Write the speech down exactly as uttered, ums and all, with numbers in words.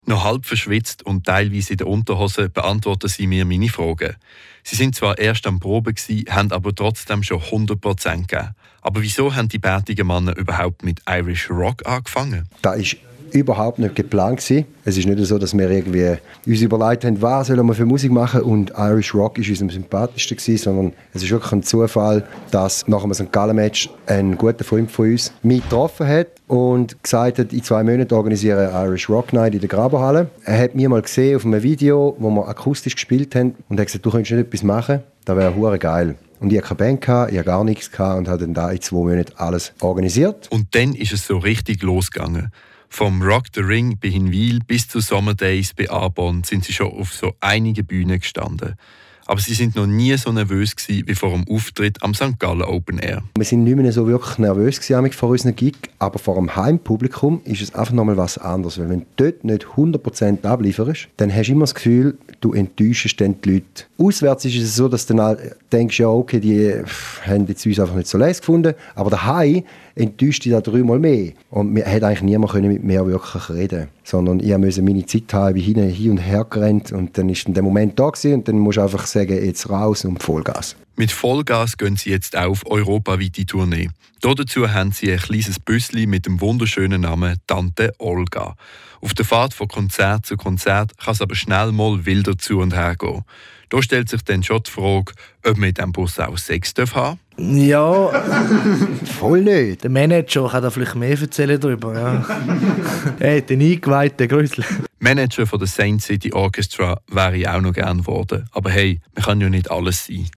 Noch halb verschwitzt und teilweise in der Unterhose beantworten sie mir meine Fragen. Sie sind zwar erst am Proben gsi, haben aber trotzdem schon hundert Prozent gegeben. Aber wieso haben die bärtigen Männer überhaupt mit Irish Rock angefangen? Da ist überhaupt nicht geplant gewesen. Es ist nicht so, dass wir irgendwie uns überlegt haben, was sollen wir für Musik machen, und Irish Rock ist uns am sympathischsten gewesen, sondern es ist wirklich ein Zufall, dass nach einem Sankt Gallen-Match ein guter Freund von uns mich getroffen hat und gesagt hat, in zwei Monaten organisiere ich Irish Rock Night in der Grabenhalle. Er hat mich mal gesehen auf einem Video, wo wir akustisch gespielt haben, und hat gesagt, du könntest nicht etwas machen, das wäre hure geil. Und ich hatte keine Band, ich hatte gar nichts und habe dann da in zwei Monaten alles organisiert. Und dann ist es so richtig losgegangen. Vom Rock the Ring bei Hinwil bis zu Summer Days bei Arbonne sind sie schon auf so einigen Bühnen gestanden. Aber sie sind noch nie so nervös gewesen wie vor dem Auftritt am Sankt Gallen Open Air. Wir sind nicht mehr so wirklich nervös gewesen vor unserem Gig, aber vor dem Heimpublikum ist es einfach nochmal was anderes. Weil wenn du dort nicht hundert Prozent ablieferst, dann hast du immer das Gefühl, du enttäuschst dann die Leute. Auswärts ist es so, dass du dann denkst, ja okay, die pff, haben jetzt uns einfach nicht so leise gefunden, aber daheim enttäuscht dich da dreimal mehr. Und mir hat eigentlich niemand mit mir wirklich reden, sondern ich musste meine Zeit haben, ich bin hin und her gerannt, und dann ist dann der Moment da gewesen, und dann musst du einfach sagen, jetzt raus und Vollgas. Mit Vollgas gehen sie jetzt auch auf europaweite Tournee. Dazu haben sie ein kleines Büsschen mit dem wunderschönen Namen Tante Olga. Auf der Fahrt von Konzert zu Konzert kann es aber schnell mal wilder zu und her gehen. Da stellt sich dann schon die Frage, ob man in diesem Bus auch Sex haben darf. Ja, voll nicht. Der Manager kann da vielleicht mehr erzählen darüber. Ja. Hey, den eingeweihten Grüssel. Manager von der Saint City Orchestra wäre ich auch noch gerne geworden. Aber hey, man kann ja nicht alles sein.